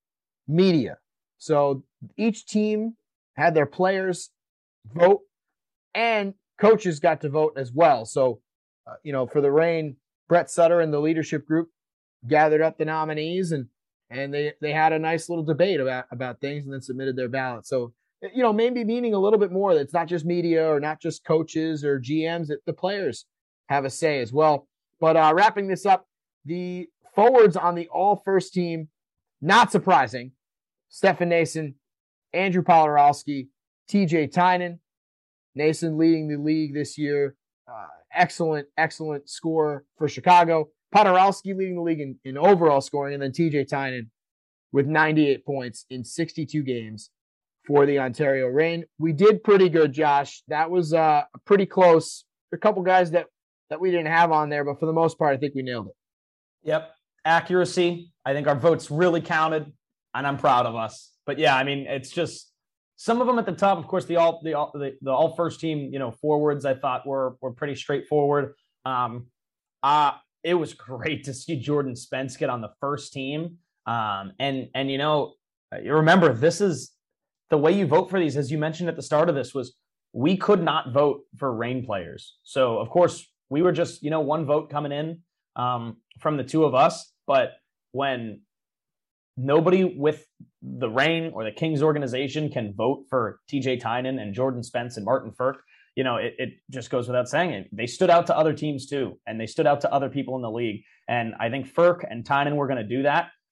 media. So each team had their players vote, and coaches got to vote as well. So, uh, you know, for the Reign, Brett Sutter and the leadership group gathered up the nominees, and and they, they had a nice little debate about, about things and then submitted their ballot. So, you know, maybe meaning a little bit more that it's not just media or not just coaches or G Ms, that the players have a say as well. But uh, wrapping this up, the forwards on the all-first team, not surprising, Stefan Nason, Andrew Polarowski, T J Tynan. Nason leading the league this year. Uh, excellent, excellent scorer for Chicago. Polarowski leading the league in, in overall scoring, and then T J Tynan with ninety-eight points in sixty-two games for the Ontario Reign. We did pretty good, Josh. That was uh, pretty close. A couple guys that, that we didn't have on there, but for the most part, I think we nailed it. Yep. Accuracy. I think our votes really counted, and I'm proud of us. But yeah, I mean, it's just some of them at the top. Of course, the all the all the, the all first team, you know, forwards I thought were were pretty straightforward. Um, uh it was great to see Jordan Spence get on the first team. Um, and and you know, you remember this is the way you vote for these, as you mentioned at the start of this, was we could not vote for Reign players. So of course we were just, you know, one vote coming in um, from the two of us. But when nobody with the Reign or the Kings organization can vote for T J Tynan and Jordan Spence and Martin Ferk, you know, it, it just goes without saying it. They stood out to other teams too, and they stood out to other people in the league. And I think Ferk and Tynan were going to do that.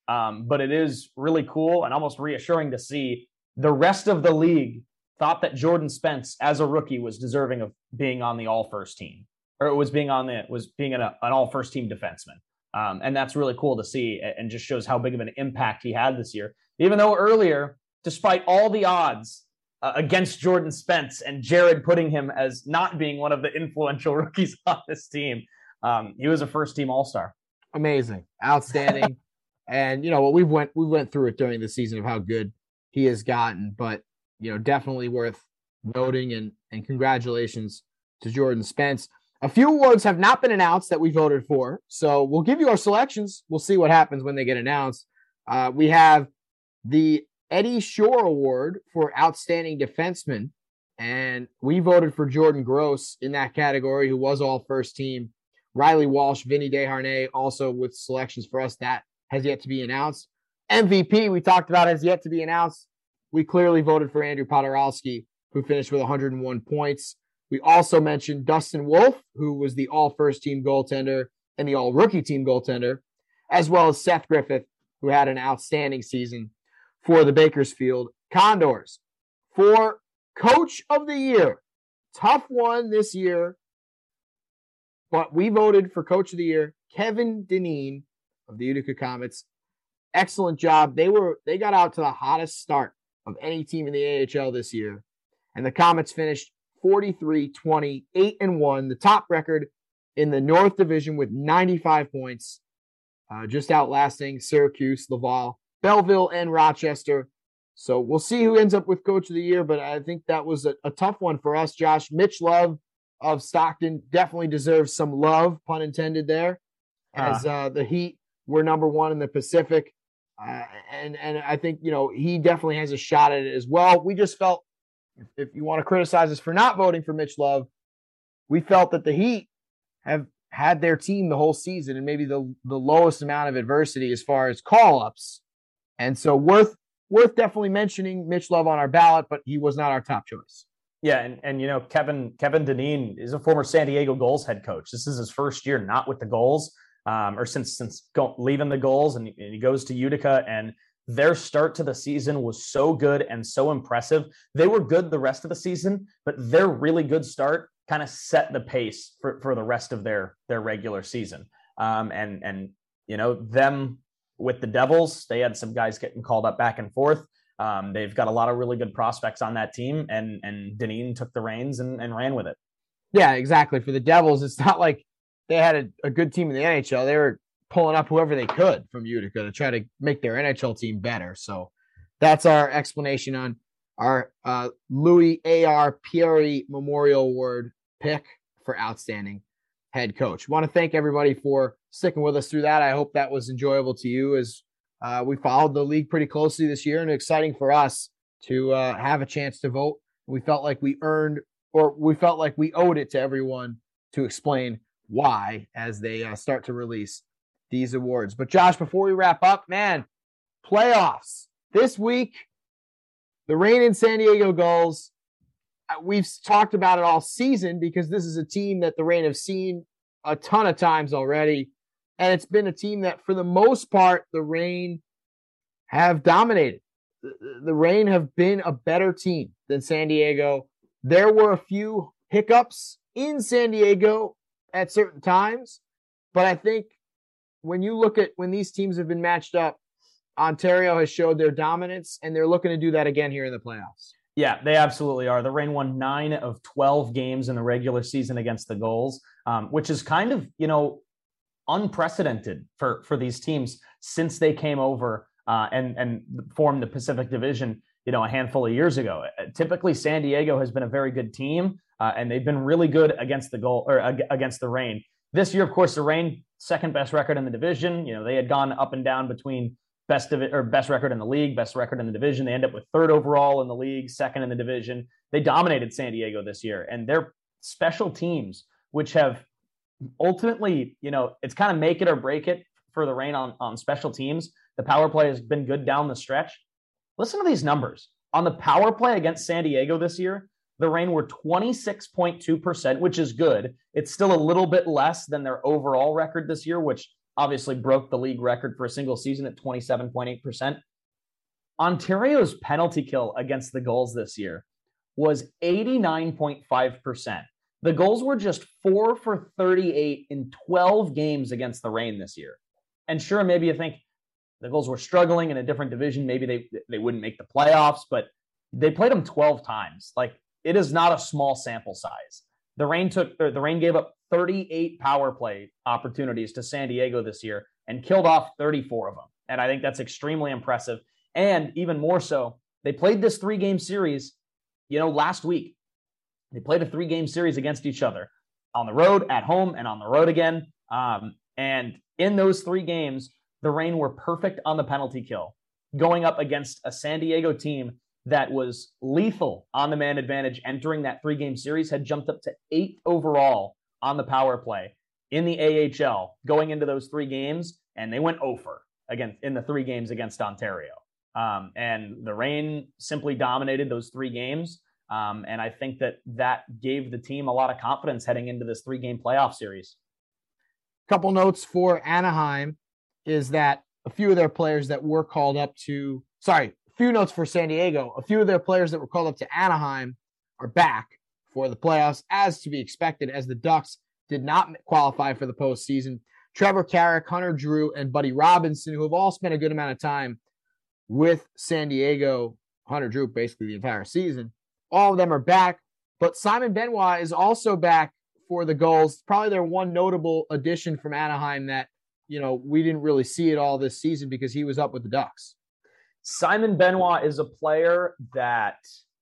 Um, but it is really cool and almost reassuring to see the rest of the league thought that Jordan Spence, as a rookie, was deserving of being on the all-first team, or it was being on the was being an, an all-first team defenseman. Um, and that's really cool to see, and just shows how big of an impact he had this year. Even though earlier, despite all the odds uh, against Jordan Spence and Jared putting him as not being one of the influential rookies on this team, um, he was a first-team All-Star. Amazing, outstanding, and you know what, we've went we went through it during the season of how good he has gotten, but you know, definitely worth noting, and and congratulations to Jordan Spence. A few awards have not been announced that we voted for, so we'll give you our selections. We'll see what happens when they get announced. Uh, we have the Eddie Shore Award for Outstanding Defenseman, and we voted for Jordan Gross in that category, who was all first team. Riley Walsh, Vinny Desharnais also with selections for us. That has yet to be announced. M V P, we talked about, has yet to be announced. We clearly voted for Andrew Podorowski, who finished with one hundred one points. We also mentioned Dustin Wolf, who was the all-first team goaltender and the all-rookie team goaltender, as well as Seth Griffith, who had an outstanding season for the Bakersfield Condors. For Coach of the Year, tough one this year, but we voted for Coach of the Year, Kevin Dineen of the Utica Comets. Excellent job. They were they got out to the hottest start of any team in the A H L this year, and the Comets finished forty-three, twenty, eight and one, the top record in the North Division with ninety-five points, uh, just outlasting Syracuse, Laval, Belleville, and Rochester. So we'll see who ends up with Coach of the Year, but I think that was a, a tough one for us, Josh. Mitch Love of Stockton definitely deserves some love, pun intended there, as uh, the Heat were number one in the Pacific. Uh, and, and I think, you know, he definitely has a shot at it as well. We just felt, if, if you want to criticize us for not voting for Mitch Love, we felt that the Heat have had their team the whole season and maybe the, the lowest amount of adversity as far as call-ups. And so worth worth definitely mentioning Mitch Love on our ballot, but he was not our top choice. Yeah, and, and you know, Kevin Kevin Dineen is a former San Diego Gulls head coach. This is his first year not with the Gulls, um, or since since go, leaving the Gulls, and, and he goes to Utica, and their start to the season was so good and so impressive. They were good the rest of the season, but their really good start kind of set the pace for, for the rest of their their regular season. Um, and and you know, them with the Devils, they had some guys getting called up back and forth. Um, they've got a lot of really good prospects on that team, and and Dineen took the reins and, and ran with it. Yeah, exactly. For the Devils, it's not like they had a, a good team in the N H L. They were pulling up whoever they could from Utica to try to make their N H L team better. So that's our explanation on our uh, Louis A R Pieri Memorial Award pick for outstanding head coach. Want to thank everybody for sticking with us through that. I hope that was enjoyable to you, as uh, we followed the league pretty closely this year, and exciting for us to uh, have a chance to vote. We felt like we earned, or we felt like we owed it to everyone to explain why as they uh, start to release these awards. But Josh, before we wrap up, man, playoffs this week, the reigning San Diego Gulls. We've talked about it all season because this is a team that the Reign have seen a ton of times already. And it's been a team that, for the most part, the Reign have dominated. The, the Reign have been a better team than San Diego. There were a few hiccups in San Diego at certain times, but I think when you look at when these teams have been matched up, Ontario has showed their dominance, and they're looking to do that again here in the playoffs. Yeah, they absolutely are. The Reign won nine of twelve games in the regular season against the Gulls, um, which is kind of, you know, unprecedented for, for these teams since they came over uh, and, and formed the Pacific Division, you know, a handful of years ago. Typically, San Diego has been a very good team, uh, and they've been really good against the goal or ag- against the Reign. This year, of course, the Reign, second best record in the division. You know, they had gone up and down between best divi- or best record in the league, best record in the division. They end up with third overall in the league, second in the division. They dominated San Diego this year, and their special teams, which have ultimately, you know, it's kind of make it or break it for the Reign on, on special teams. The power play has been good down the stretch. Listen to these numbers. On the power play against San Diego this year, the Reign were twenty-six point two percent, which is good. It's still a little bit less than their overall record this year, which obviously broke the league record for a single season at twenty-seven point eight percent. Ontario's penalty kill against the Gulls this year was eighty-nine point five percent. The Gulls were just four for thirty-eight in twelve games against the Reign this year. And sure, maybe you think the Gulls were struggling in a different division. Maybe they, they wouldn't make the playoffs, but they played them twelve times. Like, it is not a small sample size. The Reign took, or the Reign gave up thirty-eight power play opportunities to San Diego this year and killed off thirty-four of them. And I think that's extremely impressive. And even more so, they played this three-game series, you know, last week. They played a three-game series against each other on the road, at home, and on the road again. Um, and in those three games, the Reign were perfect on the penalty kill, going up against a San Diego team that was lethal on the man advantage entering that three-game series, had jumped up to eighth overall on the power play in the A H L going into those three games, and they went over again in the three games against Ontario. Um, and the Reign simply dominated those three games, um, and I think that that gave the team a lot of confidence heading into this three-game playoff series. Couple notes for Anaheim is that a few of their players that were called up to, sorry, a few notes for San Diego. A few of their players that were called up to Anaheim are back for the playoffs, as to be expected, as the Ducks did not qualify for the postseason. Trevor Carrick, Hunter Drew, and Buddy Robinson, who have all spent a good amount of time with San Diego, Hunter Drew basically the entire season. All of them are back, but Simon Benoit is also back for the Gulls. Probably their one notable addition from Anaheim that, you know, we didn't really see it all this season because he was up with the Ducks. Simon Benoit is a player that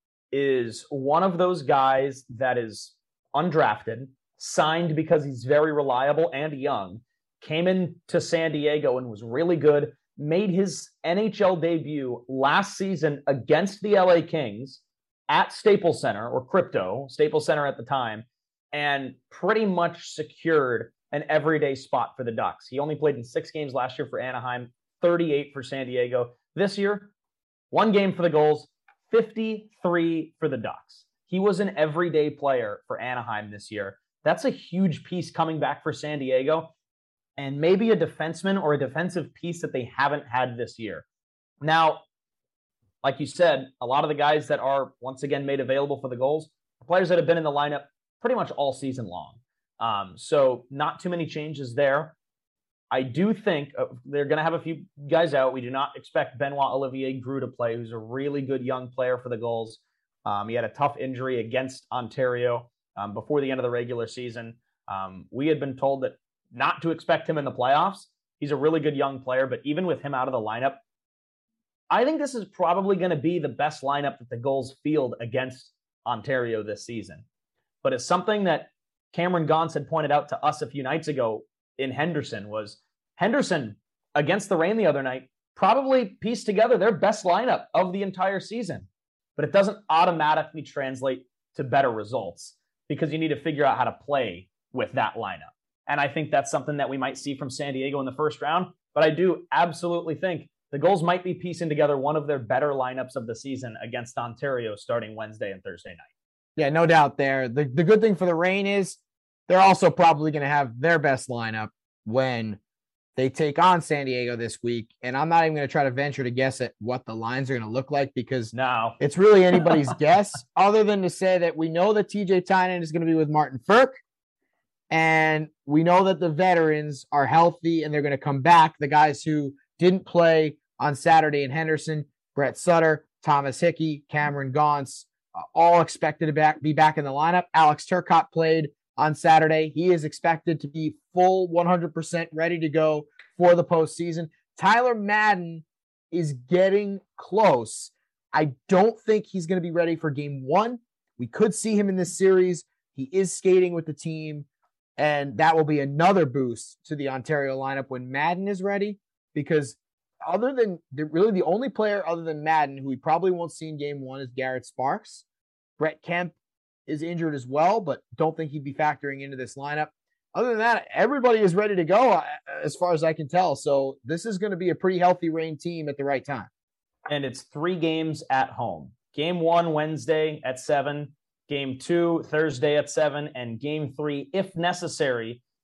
is one of those guys that is undrafted, signed because he's very reliable and young, came into San Diego and was really good, made his N H L debut last season against the L A Kings at Staples Center, or Crypto, Staples Center at the time, and pretty much secured an everyday spot for the Ducks. He only played in six games last year for Anaheim, thirty-eight for San Diego. This year, one game for the Gulls, fifty-three for the Ducks. He was an everyday player for Anaheim this year. That's a huge piece coming back for San Diego, and maybe a defenseman or a defensive piece that they haven't had this year. Now, like you said, a lot of the guys that are once again made available for the Gulls are players that have been in the lineup pretty much all season long. Um, so not too many changes there. I do think uh, they're going to have a few guys out. We do not expect Benoit Olivier Groux to play, who's a really good young player for the Gulls. Um, he had a tough injury against Ontario um, before the end of the regular season. Um, we had been told that not to expect him in the playoffs. He's a really good young player, but even with him out of the lineup, I think this is probably going to be the best lineup that the Gulls field against Ontario this season. But it's something that Cameron Gaunce had pointed out to us a few nights ago in Henderson was Henderson against the Reign the other night probably pieced together their best lineup of the entire season, but it doesn't automatically translate to better results because you need to figure out how to play with that lineup. And I think that's something that we might see from San Diego in the first round, but I do absolutely think the Gulls might be piecing together one of their better lineups of the season against Ontario starting Wednesday and Thursday night. Yeah, no doubt there. The, the good thing for the Reign is they're also probably going to have their best lineup when they take on San Diego this week. And I'm not even going to try to venture to guess at what the lines are going to look like because no. It's really anybody's guess other than to say that we know that T J Tynan is going to be with Martin Frk. And we know that the veterans are healthy and they're going to come back. The guys who didn't play on Saturday in Henderson, Brett Sutter, Thomas Hickey, Cameron Gaunce, uh, all expected to back, be back in the lineup. Alex Turcotte played on Saturday. He is expected to be full one hundred percent ready to go for the postseason. Tyler Madden is getting close. I don't think he's going to be ready for game one. We could see him in this series. He is skating with the team, and that will be another boost to the Ontario lineup when Madden is ready, because other than the, really the only player other than Madden who we probably won't see in game one is Garrett Sparks. Brett Kemp is injured as well, but don't think he'd be factoring into this lineup. Other than that, everybody is ready to go as far as I can tell. So this is going to be a pretty healthy Reign team at the right time. And it's three games at home. Game one, Wednesday at seven. Game two, Thursday at seven. And game three, if necessary,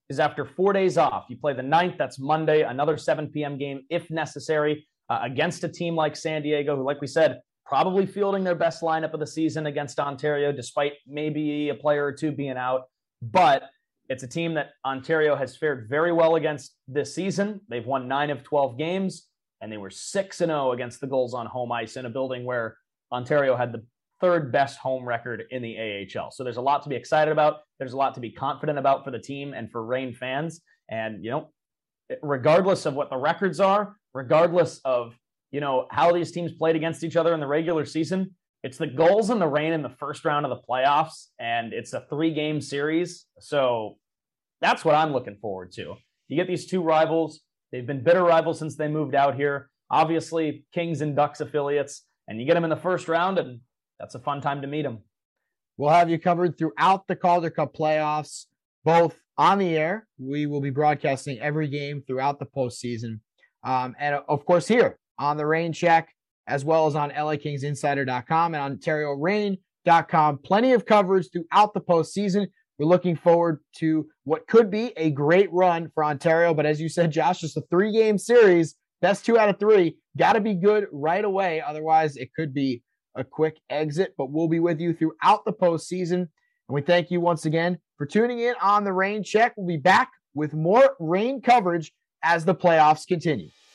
is after four days off. You play the ninth, that's Monday, another seven p.m. game if necessary uh, against a team like San Diego, who, like we said, probably fielding their best lineup of the season against Ontario, despite maybe a player or two being out. But it's a team that Ontario has fared very well against this season. They've won nine of twelve games, and they were six and oh against the Gulls on home ice in a building where Ontario had the third best home record in the A H L. So there's a lot to be excited about. There's a lot to be confident about for the team and for Reign fans. And, you know, regardless of what the records are, regardless of, you know, how these teams played against each other in the regular season, it's the Gulls and the Reign in the first round of the playoffs, and it's a three-game series. So that's what I'm looking forward to. You get these two rivals. They've been bitter rivals since they moved out here. Obviously, Kings and Ducks affiliates, and you get them in the first round, and that's a fun time to meet them. We'll have you covered throughout the Calder Cup playoffs, both on the air. We will be broadcasting every game throughout the postseason. Um, and, of course, here on the Reign Check, as well as on L A Kings Insider dot com and Ontario Reign dot com. Plenty of coverage throughout the postseason. We're looking forward to what could be a great run for Ontario. But as you said, Josh, just a three-game series. Best two out of three. Got to be good right away. Otherwise, it could be a quick exit. But we'll be with you throughout the postseason. And we thank you once again for tuning in on the Reign Check. We'll be back with more Reign coverage as the playoffs continue.